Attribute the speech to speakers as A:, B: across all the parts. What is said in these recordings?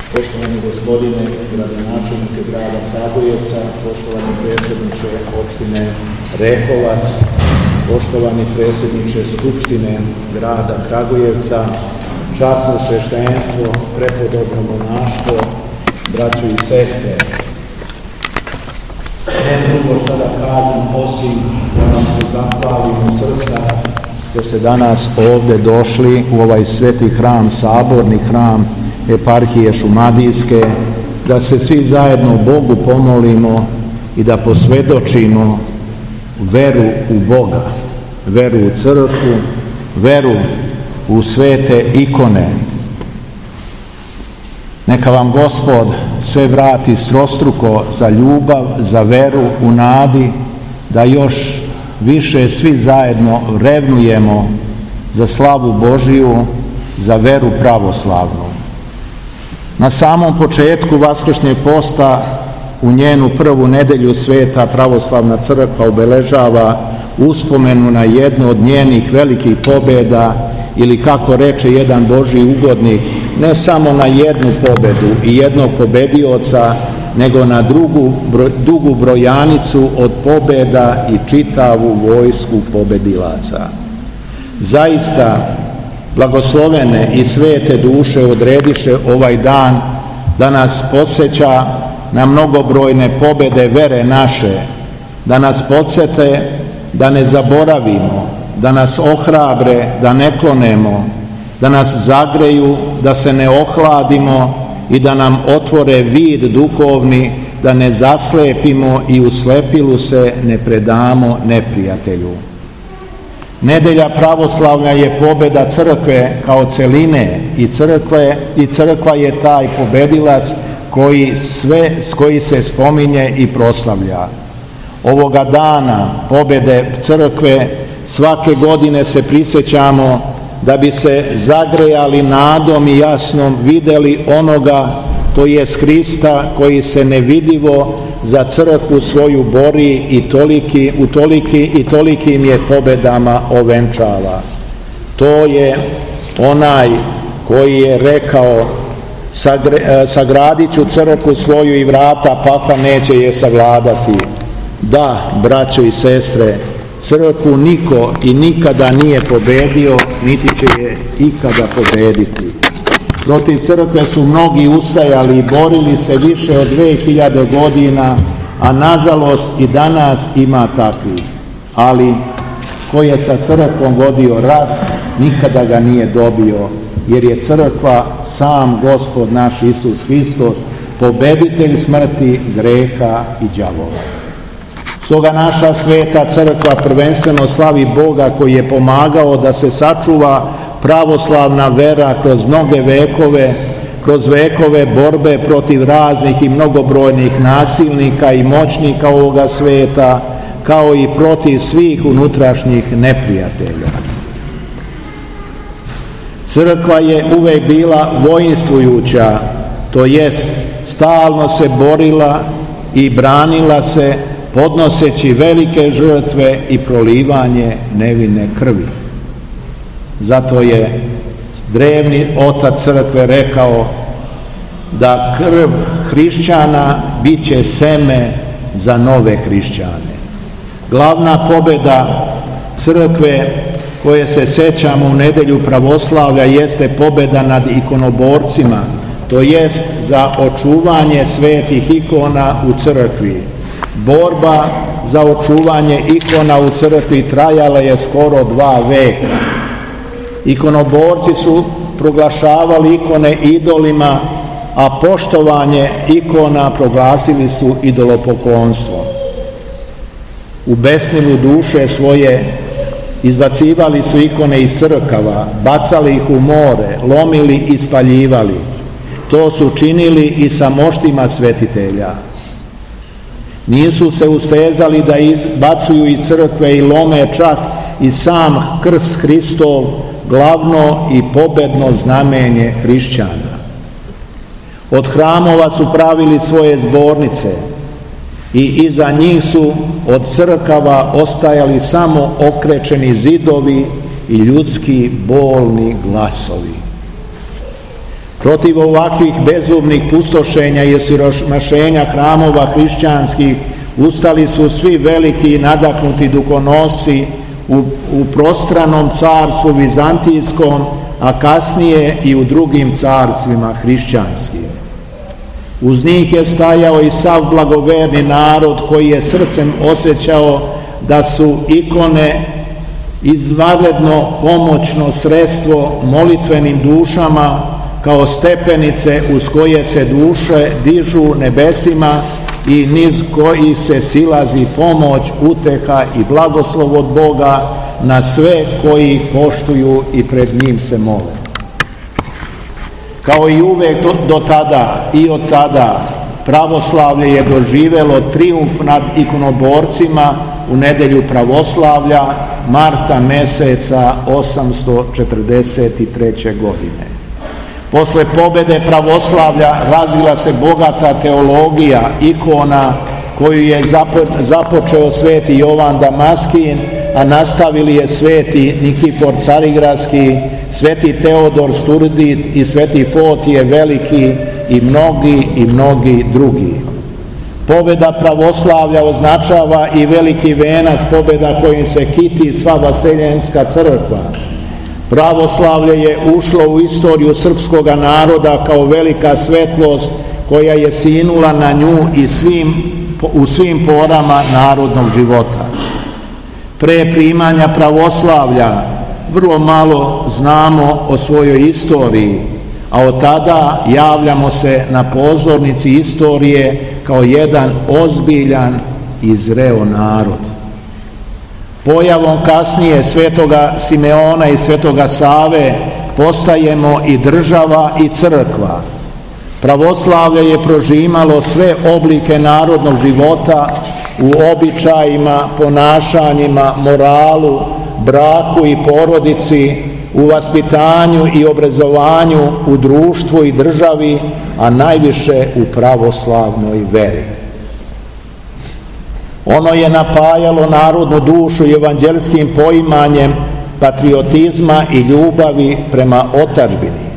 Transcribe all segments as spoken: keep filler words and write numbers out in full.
A: Poštovani gospodine gradonačelnike grada Kragujevca, poštovani predsjedniče opštine Rekovac, poštovani predsjedniče Skupštine grada Kragujevca, časno sveštenstvo, prepodobno monaštvo, braćo i sestre. Ne drugo šta da kažem, osim da vam se zahvalim u srca što ste danas ovdje došli u ovaj sveti hram, saborni hram eparhije Šumadijske, da se svi zajedno Bogu pomolimo i da posvjedočimo veru u Boga, veru u crkvu, veru u svete ikone. Neka vam Gospod sve vrati strostruko za ljubav, za veru u nadi, da još više svi zajedno revnujemo za slavu Božiju, za veru pravoslavnu. Na samom početku vaskršnjeg posta, u njenu prvu nedelju sveta pravoslavna crkva obeležava uspomenu na jednu od njenih velikih pobjeda, ili kako reče jedan Božji ugodnik, ne samo na jednu pobedu i jednog pobedioca, nego na drugu, broj, dugu brojanicu od pobjeda i čitavu vojsku pobedilaca. Zaista, blagoslovene i svete duše odrediše ovaj dan da nas podsjeća na mnogobrojne pobjede vere naše, da nas podsjete da ne zaboravimo, da nas ohrabre, da ne klonemo, da nas zagreju, da se ne ohladimo i da nam otvore vid duhovni, da ne zaslepimo i u slepilu se ne predamo neprijatelju. Nedelja pravoslavlja je pobjeda crkve kao celine i crkve i crkva je taj pobedilac koji sve s koji se spominje i proslavlja. Ovoga dana pobjede crkve svake godine se prisjećamo da bi se zagrejali nadom i jasnom vidjeli onoga, to jest Hrista, koji se nevidljivo za crkvu svoju bori i toliki, u toliki i tolikim je pobjedama ovenčava. To je onaj koji je rekao: Sagre, sagradit ću crkvu svoju i vrata pakla neće je savladati. Da, braćo i sestre, crkvu niko i nikada nije pobedio, niti će je ikada pobediti. Protiv crkve su mnogi ustajali i borili se više od dve hiljade godina, a nažalost i danas ima takvih. Ali ko je sa crkvom vodio rat, nikada ga nije dobio, jer je crkva sam Gospod naš Isus Hristos, pobeditelj smrti, greha i đavola. Stoga naša sveta crkva prvenstveno slavi Boga koji je pomagao da se sačuva pravoslavna vera kroz mnoge vekove, kroz vekove borbe protiv raznih i mnogobrojnih nasilnika i moćnika ovoga sveta, kao i protiv svih unutrašnjih neprijatelja. Crkva je uvijek bila vojnstvujuća, to jest stalno se borila i branila se, podnoseći velike žrtve i prolivanje nevine krvi. Zato je drevni otac crkve rekao da krv hrišćana bit će seme za nove hrišćane. Glavna pobjeda crkve koje se sećamo u nedelju pravoslavlja jeste pobjeda nad ikonoborcima, to jest za očuvanje svetih ikona u crkvi. Borba za očuvanje ikona u crkvi trajala je skoro dva veka. Ikonoborci su proglašavali ikone idolima, a poštovanje ikona proglasili su idolopoklonstvo. U besnilu duše svoje izbacivali su ikone iz crkava, bacali ih u more, lomili i spaljivali. To su činili i sa moštima svetitelja. Nisu se ustezali da izbacuju iz crkve i lome čak i sam krst Hristov, glavno i pobedno znamenje hrišćana. Od hramova su pravili svoje zbornice i iza njih su od crkava ostajali samo okrečeni zidovi i ljudski bolni glasovi. Protiv ovakvih bezumnih pustošenja i osiromašenja hramova hrišćanskih ustali su svi veliki i nadahnuti duhonosci u, u prostranom carstvu vizantijskom, a kasnije i u drugim carstvima hrišćanskim. Uz njih je stajao i sav blagoverni narod koji je srcem osjećao da su ikone izvanredno pomoćno sredstvo molitvenim dušama kao stepenice uz koje se duše dižu nebesima i niz kojih se silazi pomoć, uteha i blagoslov od Boga na sve koji ih poštuju i pred njim se mole. Kao i uvek do, do tada i od tada pravoslavlje je doživelo trijumf nad ikonoborcima u nedelju pravoslavlja marta meseca osamsto četrdeset treće. godine. Posle pobede pravoslavlja razvila se bogata teologija ikona koju je započeo sveti Jovan Damaskin, a nastavili je sveti Nikifor Carigradski, sveti Teodor Sturdit i sveti Fotije Veliki i mnogi i mnogi drugi. Pobeda pravoslavlja označava i veliki venac pobeda kojim se kiti sva vaseljenska crkva. Pravoslavlje je ušlo u istoriju srpskoga naroda kao velika svetlost koja je sinula na nju i svim, u svim porama narodnog života. Pre primanja pravoslavlja vrlo malo znamo o svojoj istoriji, a od tada javljamo se na pozornici istorije kao jedan ozbiljan i zreo narod. Pojavom kasnije svetoga Simeona i svetoga Save postajemo i država i crkva. Pravoslavlje je prožimalo sve oblike narodnog života u običajima, ponašanjima, moralu, braku i porodici, u vaspitanju i obrazovanju, u društvu i državi, a najviše u pravoslavnoj veri. Ono je napajalo narodnu dušu evanđelskim poimanjem patriotizma i ljubavi prema otadžbini.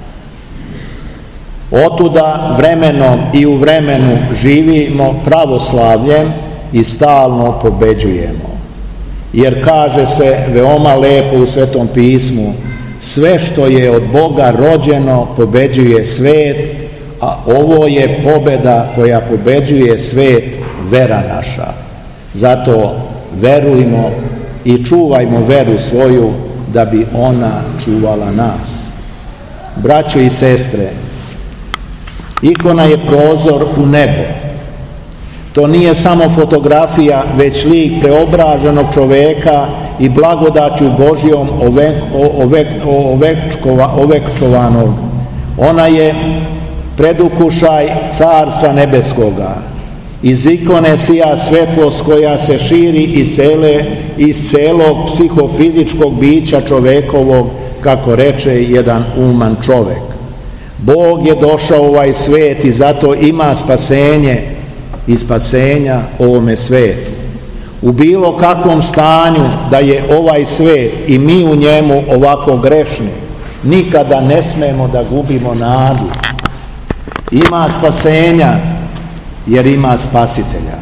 A: Otuda vremenom i u vremenu živimo pravoslavljem i stalno pobeđujemo. Jer kaže se veoma lepo u Svetom pismu, sve što je od Boga rođeno pobeđuje svet, a ovo je pobeda koja pobeđuje svet, vera naša. Zato verujmo i čuvajmo veru svoju da bi ona čuvala nas. Braćo i sestre, ikona je prozor u nebo. To nije samo fotografija, već lik preobraženog čoveka i blagodaću Božjom ovek, ovek, ovekčkova, ovekčovanog. Ona je predukušaj Carstva nebeskoga. Iz ikone sija svetlost koja se širi iz, cele, iz celog psihofizičkog bića čovekovog, kako reče jedan uman čovek. Bog je došao u ovaj svet i zato ima spasenje i spasenja ovome svetu. U bilo kakvom stanju da je ovaj svet i mi u njemu ovako grešni, nikada ne smemo da gubimo nadu. Ima spasenja jer ima spasitelja.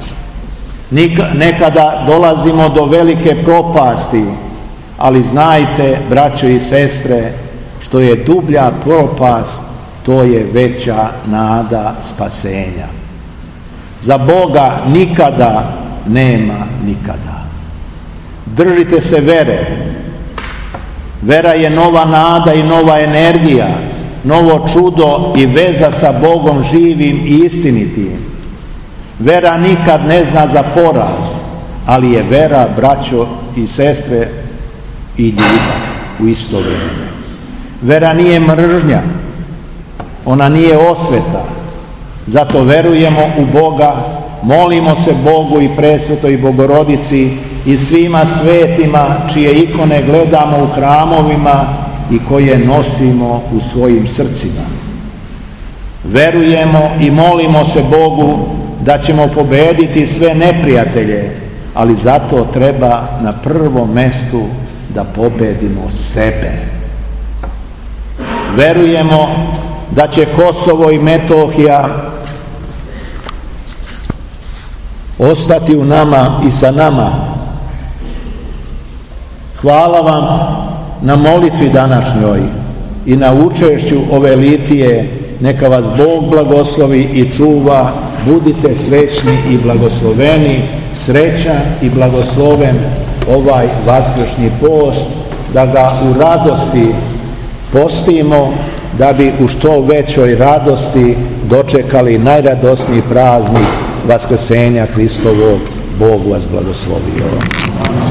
A: Nekada dolazimo do velike propasti, ali znajte, braćo i sestre, što je dublja propast, to je veća nada spasenja. Za Boga nikada nema nikada. Držite se vere. Vera je nova nada i nova energija, novo čudo i veza sa Bogom živim i istinitim. Vera nikad ne zna za poraz, ali je vera, braćo i sestre, i ljubav u isto vrijeme. Vera nije mržnja, ona nije osveta. Zato verujemo u Boga, molimo se Bogu i Presvetoj Bogorodici i svima svetima čije ikone gledamo u hramovima i koje nosimo u svojim srcima. Verujemo i molimo se Bogu da ćemo pobediti sve neprijatelje, ali zato treba na prvom mestu da pobedimo sebe. Verujemo da će Kosovo i Metohija ostati u nama i sa nama. Hvala vam na molitvi današnjoj i na učešću ove litije. Neka vas Bog blagoslovi i čuva. Budite srećni i blagosloveni. Srećan i blagosloven ovaj vaskršnji post, da ga u radosti postimo, da bi u što većoj radosti dočekali najradosniji praznik Vaskrsenja Hristovog. Bog vas blagoslovio.